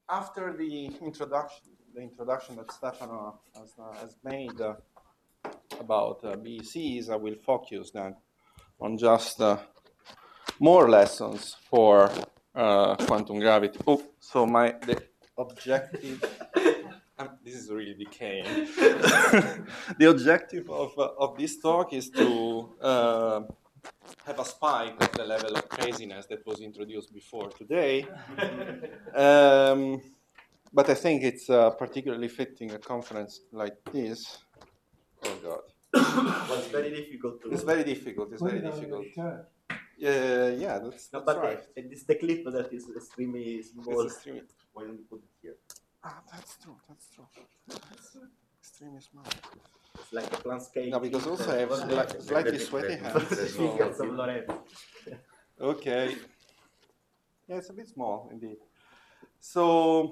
after the introduction that Stefano has made about BECs, I will focus then on just more lessons for quantum gravity. Oh, so the objective. This is really decaying. The objective of this talk is to have a spike of the level of craziness that was introduced before today. But I think it's particularly fitting a conference like this. Oh God. Well, it's very difficult to. It's very difficult. It's very difficult. Yeah, that's right. It's the clip that is extremely small. It's extremely. When you put it here. That's true. That's extremely small. It's like a landscape. No, because also I have slightly sweaty hands. Okay. Yeah, it's a bit small indeed. So,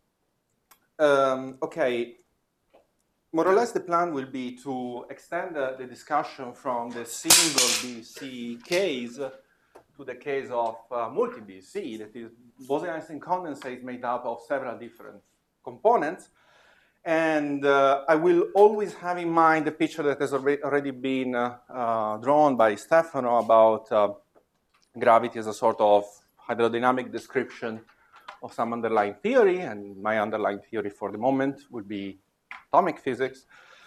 okay. More or less, the plan will be to extend the discussion from the single BC case to the case of multi-BC, that is Bose-Einstein condensate made up of several different components. And I will always have in mind the picture that has already been drawn by Stefano about gravity as a sort of hydrodynamic description of some underlying theory. And my underlying theory for the moment would be atomic physics.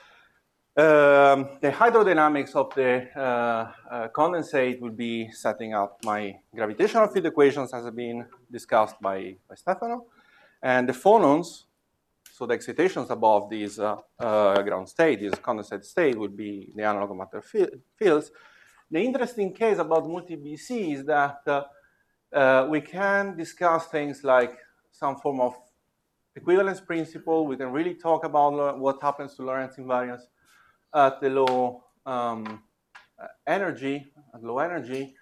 The hydrodynamics of the condensate will be setting up my gravitational field equations as have been discussed by Stefano. And the phonons, so the excitations above these ground state, this condensate state, will be the analog matter fields. The interesting case about multi-BC is that we can discuss things like some form of equivalence principle. We can really talk about what happens to Lorentz invariance at the low energy. At low energy,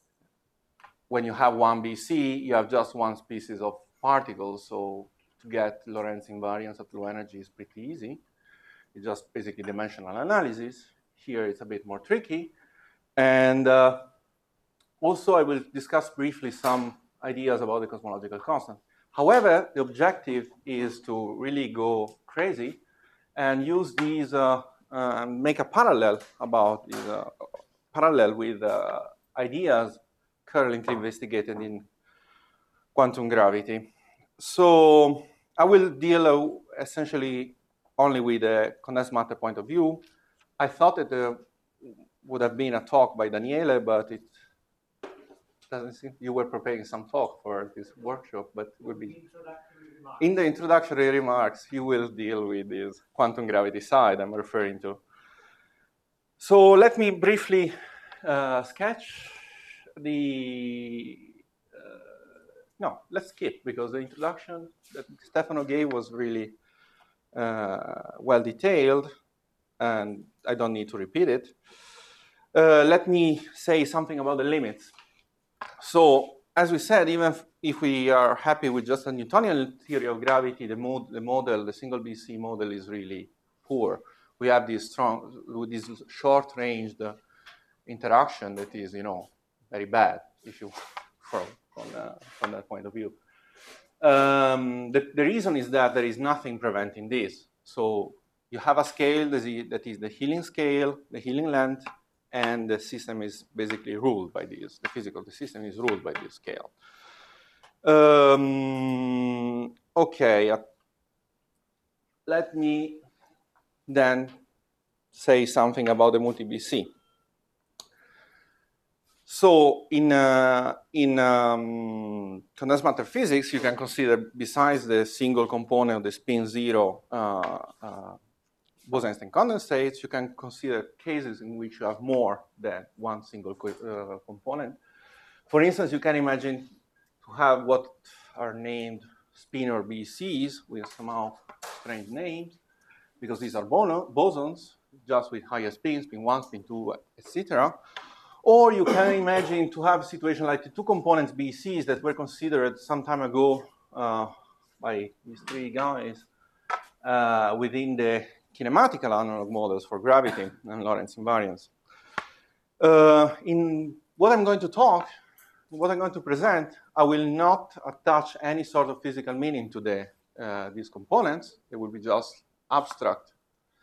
when you have one BC, you have just one species of particles. So to get Lorentz invariance at low energy is pretty easy. It's just basically dimensional analysis. Here it's a bit more tricky. And also I will discuss briefly some ideas about the cosmological constant. However, the objective is to really go crazy and use these, make a parallel about these, parallel with ideas currently investigated in quantum gravity. So I will deal essentially only with the condensed matter point of view. I thought that there would have been a talk by Daniele, but it doesn't seem you were preparing some talk for this workshop, but it would be in the introductory remarks, you will deal with this quantum gravity side I'm referring to. So let me briefly sketch the, no, let's skip because the introduction that Stefano gave was really well detailed and I don't need to repeat it. Let me say something about the limits. So, as we said, even if we are happy with just a Newtonian theory of gravity, the single BC model is really poor. We have this this short-ranged interaction that is, very bad, if you from that point of view. The reason is that there is nothing preventing this. So you have a scale that is the Healing scale, the Healing length, and the system is basically ruled by this. The system is ruled by this scale. Okay, let me then say something about the multi-BC. So in condensed matter physics, you can consider, besides the single component of the spin zero Bose-Einstein condensates, you can consider cases in which you have more than one single component. For instance, you can imagine to have what are named spinor BCs with somehow strange names, because these are bosons, just with higher spins, spin 1, spin 2, etc. Or you can imagine to have a situation like the two components BCs that were considered some time ago by these three guys within the kinematical analog models for gravity and Lorentz invariance. In what I'm going to talk what I'm going to present, I will not attach any sort of physical meaning to these components. They will be just abstract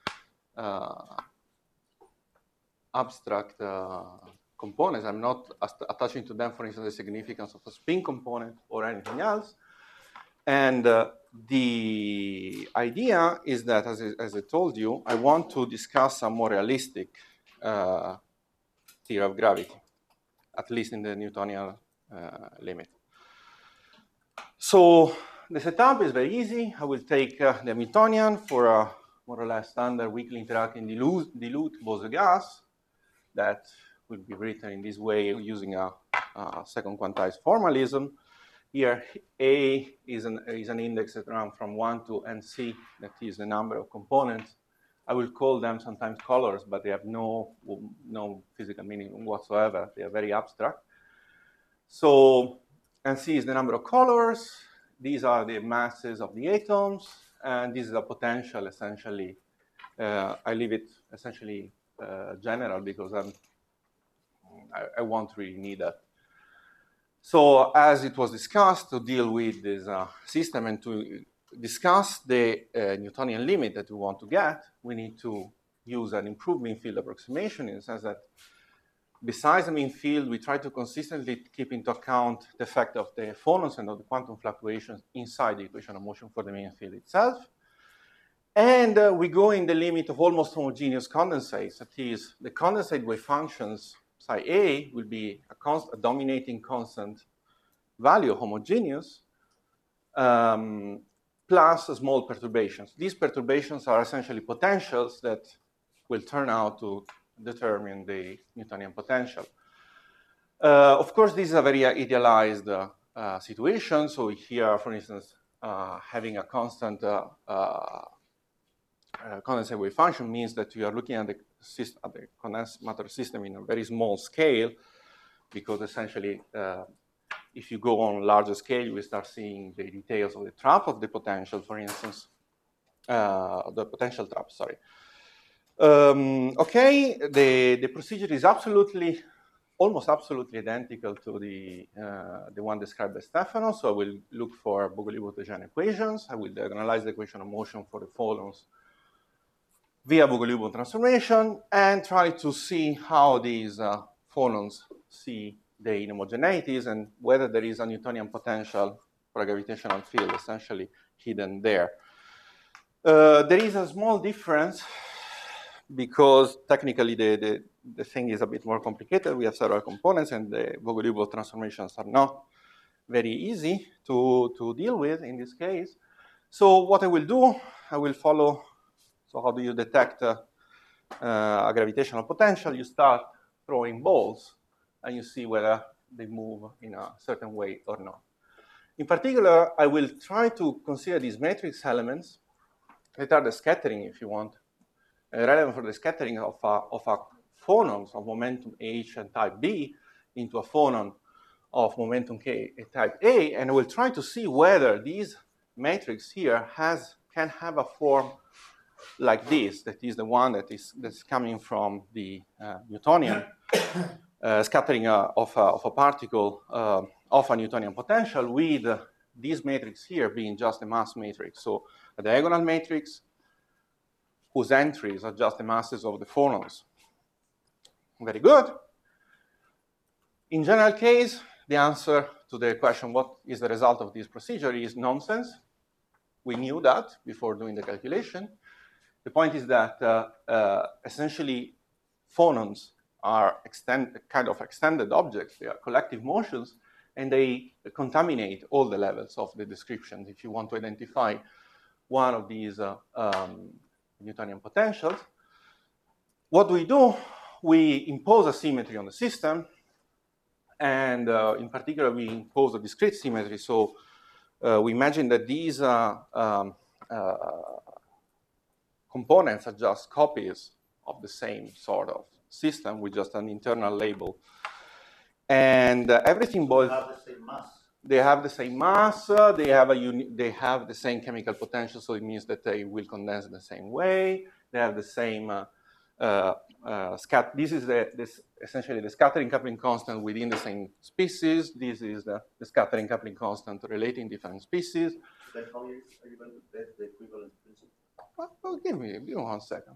components. I'm not attaching to them, for instance, the significance of a spin component or anything else. And the idea is that, as I told you, I want to discuss a more realistic theory of gravity, at least in the Newtonian limit. So the setup is very easy. I will take the Hamiltonian for a more or less standard weakly interacting dilute Bose gas that will be written in this way using a second quantized formalism. Here, A is an index that runs from 1 to NC, that is the number of components. I will call them sometimes colors, but they have no physical meaning whatsoever. They are very abstract. So NC is the number of colors. These are the masses of the atoms, and this is a potential, essentially. I leave it essentially general because I won't really need that. So as it was discussed, to deal with this system and to discuss the Newtonian limit that we want to get, we need to use an improved mean field approximation in the sense that besides the mean field, we try to consistently keep into account the effect of the phonons and of the quantum fluctuations inside the equation of motion for the mean field itself. And we go in the limit of almost homogeneous condensates. That is, the condensate wave functions psi A will be a dominating constant value, homogeneous, plus small perturbations. These perturbations are essentially potentials that will turn out to determine the Newtonian potential. Of course, this is a very idealized situation. So here, for instance, having a constant condensate wave function means that you are looking at the condensed matter system in a very small scale, because essentially, if you go on larger scale, you will start seeing the details of the trap of the potential, for instance, the potential trap, sorry. Okay, the procedure is almost absolutely identical to the one described by Stefano. So I will look for Bogoliubov-Lejeune equations. I will diagonalize the equation of motion for the phonons via Bogoliubov transformation and try to see how these phonons see the inhomogeneities and whether there is a Newtonian potential for a gravitational field essentially hidden there. There is a small difference because technically the thing is a bit more complicated. We have several components and the Bogoliubov transformations are not very easy to deal with in this case. So what I will do, I will follow. So how do you detect a gravitational potential? You start throwing balls and you see whether they move in a certain way or not. In particular, I will try to consider these matrix elements that are the scattering, if you want, relevant for the scattering of a phonons of momentum H and type B into a phonon of momentum K type A, and I will try to see whether these matrix here can have a form like this, that is the one that's coming from the Newtonian scattering of a particle of a Newtonian potential, with this matrix here being just a mass matrix. So a diagonal matrix whose entries are just the masses of the phonons. Very good. In general case, the answer to the question, what is the result of this procedure, is nonsense. We knew that before doing the calculation. The point is that essentially phonons are kind of extended objects. They are collective motions, and they contaminate all the levels of the description. If you want to identify one of these Newtonian potentials, what do? We impose a symmetry on the system, and in particular, we impose a discrete symmetry. So we imagine that these components are just copies of the same sort of system with just an internal label. And everything boils. They have the same mass. They have the same mass. They have the same chemical potential, so it means that they will condense in the same way. They have the same This is essentially the scattering coupling constant within the same species. This is the scattering coupling constant relating different species. Then how are you going to test the equivalence principle? Well, give me 1 second.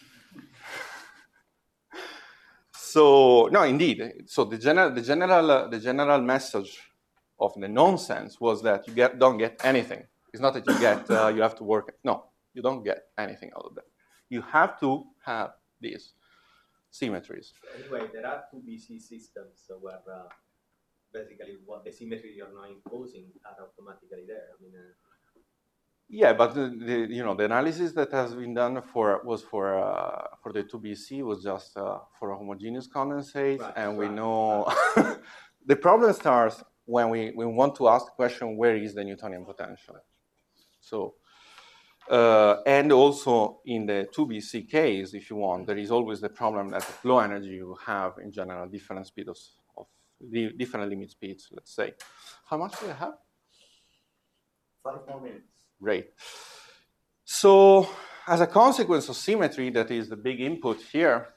So no, indeed. So the general message of the nonsense was that you don't get anything. It's not that you get you have to work. No, you don't get anything out of that. You have to have these symmetries. Anyway, there are 2BC systems where basically what the symmetry you're now imposing are automatically there. I mean, yeah, but the analysis that has been done for the 2BC was just for a homogeneous condensate, right, and we know the problem starts when we want to ask the question, where is the Newtonian potential? So, and also in the 2BC case, if you want, there is always the problem that at low energy you have in general different speeds of different limit speeds. Let's say, how much do I have? 5 more minutes. Great. So, as a consequence of symmetry, that is the big input here,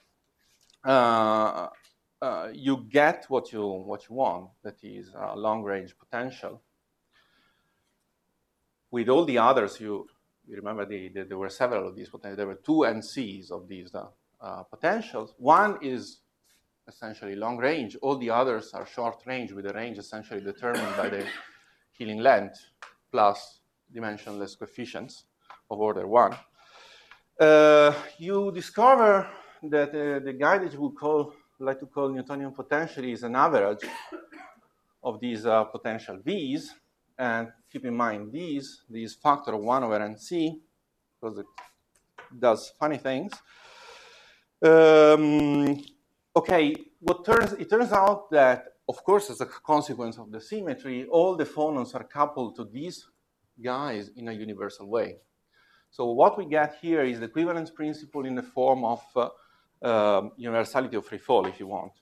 you get what you want, that is a long-range potential. With all the others, you remember there were several of these potentials. There were 2 NCs of these potentials. One is essentially long-range. All the others are short-range, with a range essentially determined by the Killing length plus dimensionless coefficients of order 1. You discover that the guy that you would like to call Newtonian potential is an average of these potential V's. And keep in mind these factor of 1 over NC, because it does funny things. Okay, it turns out that, of course, as a consequence of the symmetry, all the phonons are coupled to these guys in a universal way. So what we get here is the equivalence principle in the form of universality of free fall, if you want.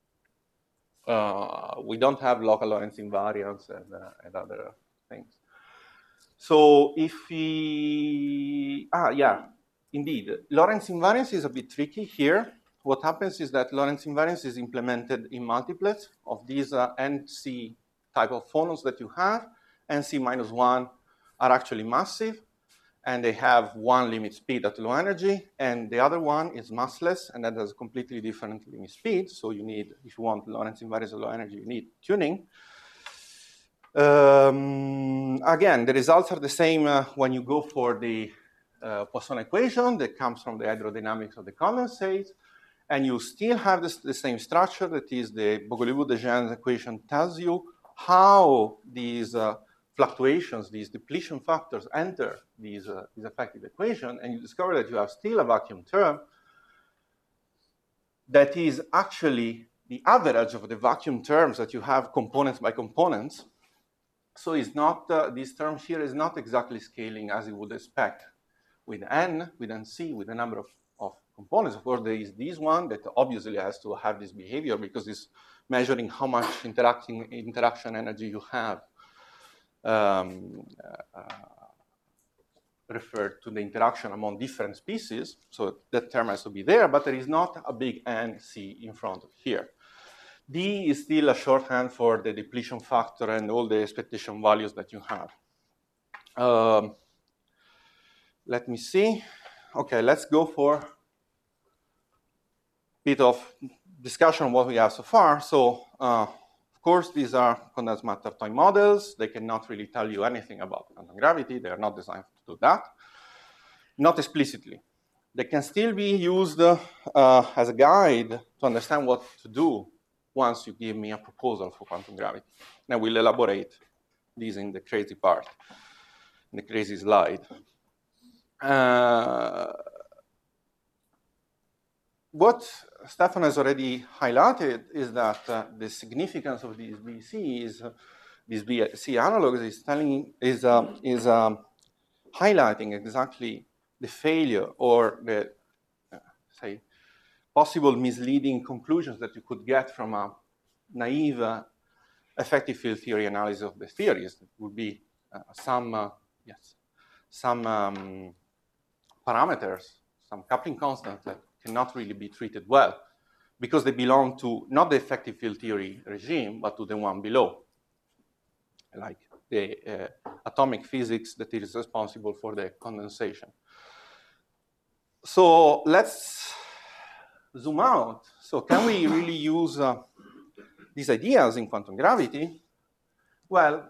We don't have local Lorentz invariance and other things. So if we, indeed, Lorentz invariance is a bit tricky here. What happens is that Lorentz invariance is implemented in multiplets of these NC type of phonons that you have. NC minus 1 are actually massive, and they have 1 limit speed at low energy, and the other one is massless, and that has completely different limit speed. So you need, if you want Lorentz invariance at low energy, you need tuning. Again, the results are the same when you go for the Poisson equation that comes from the hydrodynamics of the condensate, and you still have the same structure. That is, the Bogoliubov-de equation tells you how these fluctuations, these depletion factors enter these effective equation, and you discover that you have still a vacuum term that is actually the average of the vacuum terms that you have components by components. So it's not, this term here is not exactly scaling as you would expect with N, with NC, with the number of components. Of course, there is this one that obviously has to have this behavior because it's measuring how much interaction energy you have referred to the interaction among different species. So that term has to be there, but there is not a big NC in front of here. D is still a shorthand for the depletion factor and all the expectation values that you have. Let me see. Okay, let's go for a bit of discussion on what we have so far. So, of course, these are condensed matter toy models. They cannot really tell you anything about quantum gravity. They are not designed to do that, not explicitly. They can still be used as a guide to understand what to do once you give me a proposal for quantum gravity. And I will elaborate this in the crazy part, in the crazy slide. What Stefan has already highlighted is that the significance of these BCs, these BC analogs, is highlighting exactly the failure or the, say, possible misleading conclusions that you could get from a naive effective field theory analysis of the theories. It would be some parameters, some coupling constant that cannot really be treated well because they belong to not the effective field theory regime, but to the one below, like the atomic physics that is responsible for the condensation. So let's zoom out. So can we really use these ideas in quantum gravity? Well,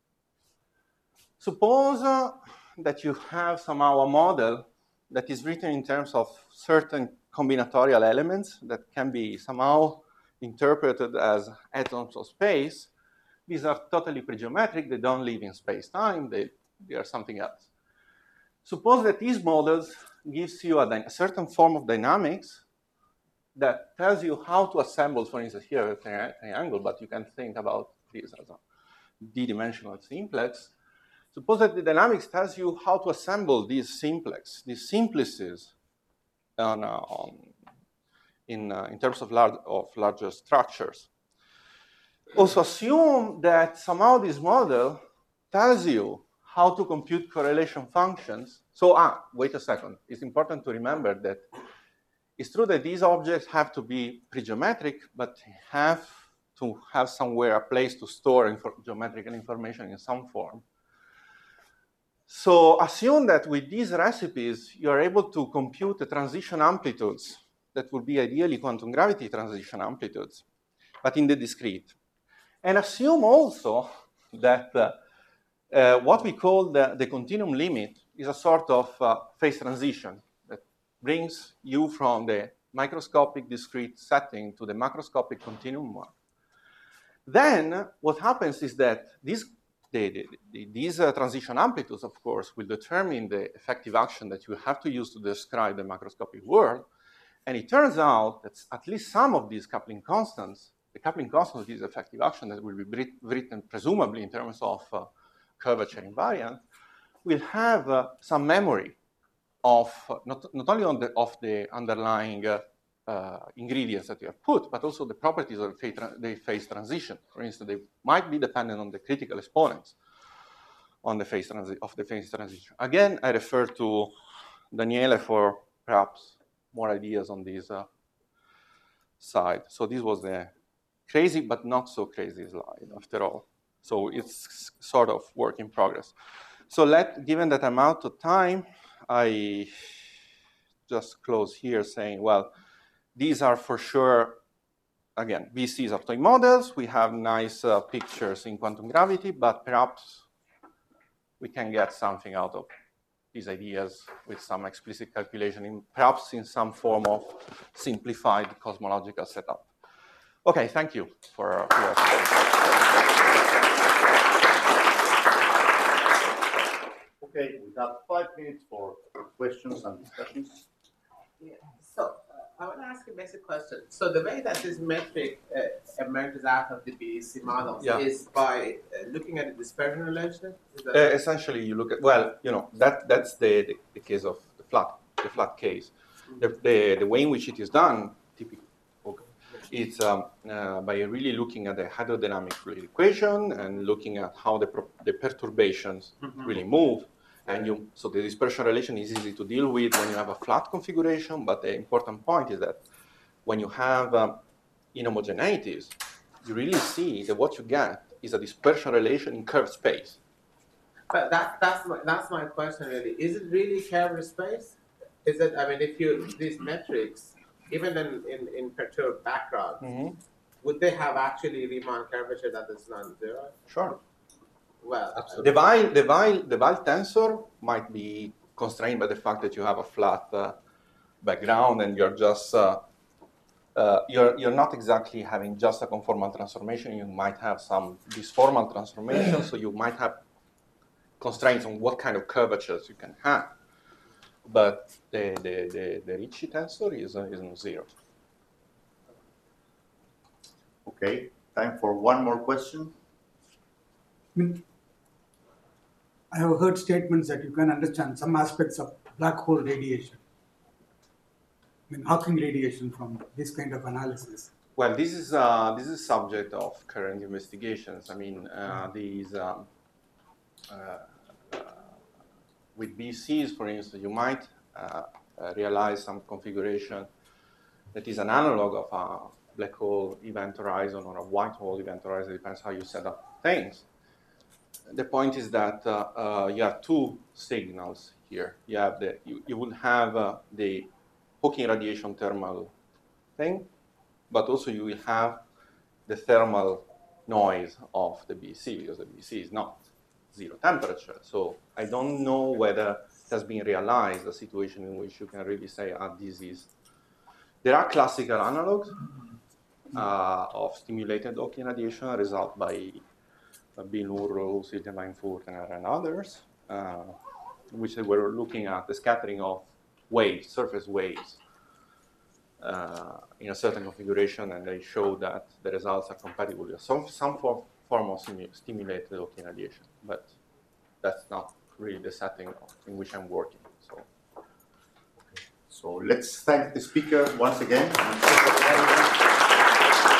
suppose that you have somehow a model that is written in terms of certain combinatorial elements that can be somehow interpreted as atoms of space. These are totally pre-geometric. They don't live in space-time. They are something else. Suppose that these models gives you a certain form of dynamics that tells you how to assemble, for instance, here a triangle, but you can think about this as a d-dimensional simplex. Suppose that the dynamics tells you how to assemble these simplices in terms of larger structures. Also assume that somehow this model tells you how to compute correlation functions. So, wait a second. It's important to remember that it's true that these objects have to be pre-geometric, but have to have somewhere a place to store geometrical information in some form. So assume that with these recipes, you're able to compute the transition amplitudes that would be ideally quantum gravity transition amplitudes, but in the discrete. And assume also that what we call the continuum limit is a sort of phase transition that brings you from the microscopic discrete setting to the macroscopic continuum one. Then what happens is that these transition amplitudes, of course, will determine the effective action that you have to use to describe the macroscopic world. And it turns out that at least some of these coupling constants, the coupling constant of this effective action that will be written presumably in terms of curvature invariant, will have some memory of not only of the underlying ingredients that you have put, but also the properties of the phase transition. For instance, they might be dependent on the critical exponents on the phase transition. Again, I refer to Daniele for perhaps more ideas on this side. So this was the crazy but not so crazy slide after all. So it's sort of work in progress. So given that I'm out of time, I just close here saying, well, these are for sure, again, VCs are toy models. We have nice pictures in quantum gravity, but perhaps we can get something out of these ideas with some explicit calculation, perhaps in some form of simplified cosmological setup. Okay, thank you for your attention. Okay, we have 5 minutes for questions and discussions. Yeah. So I want to ask a basic question. So the way that this metric emerges out of the BEC models is by looking at the dispersion relation? Essentially, you look at, well, you know, that's the case of the flat case. The way in which it is done, typically, it's by really looking at the hydrodynamic fluid equation and looking at how the perturbations really move. And so the dispersion relation is easy to deal with when you have a flat configuration, but the important point is that when you have inhomogeneities, you really see that what you get is a dispersion relation in curved space. But that's my question really. Is it really curved space? Is it, I mean, if these metrics, even in perturbed background, would they have actually Riemann curvature that is non-zero? Sure. Well, absolutely. The Weyl tensor might be constrained by the fact that you have a flat background and you're just you're not exactly having just a conformal transformation. You might have some disformal transformation, so you might have constraints on what kind of curvatures you can have. But the Ricci tensor is non-zero. Okay, time for one more question. I have heard statements that you can understand some aspects of black hole radiation. I mean, Hawking radiation from this kind of analysis. Well, this is subject of current investigations. I mean, these with BCs, for instance, you might realize some configuration that is an analog of a black hole event horizon or a white hole event horizon, depends how you set up things. The point is that you have two signals here. You have you will have the Hawking radiation thermal thing, but also you will have the thermal noise of the BC, because the BC is not zero temperature. So I don't know whether it has been realized, a situation in which you can really say, this is. There are classical analogs of stimulated Hawking radiation, result by Bill Url, Silja Weinfurter, and others, which they were looking at the scattering of waves, surface waves, in a certain configuration, and they showed that the results are compatible with some form of stimulated Hawking radiation. But that's not really the setting in which I'm working. So let's thank the speaker once again.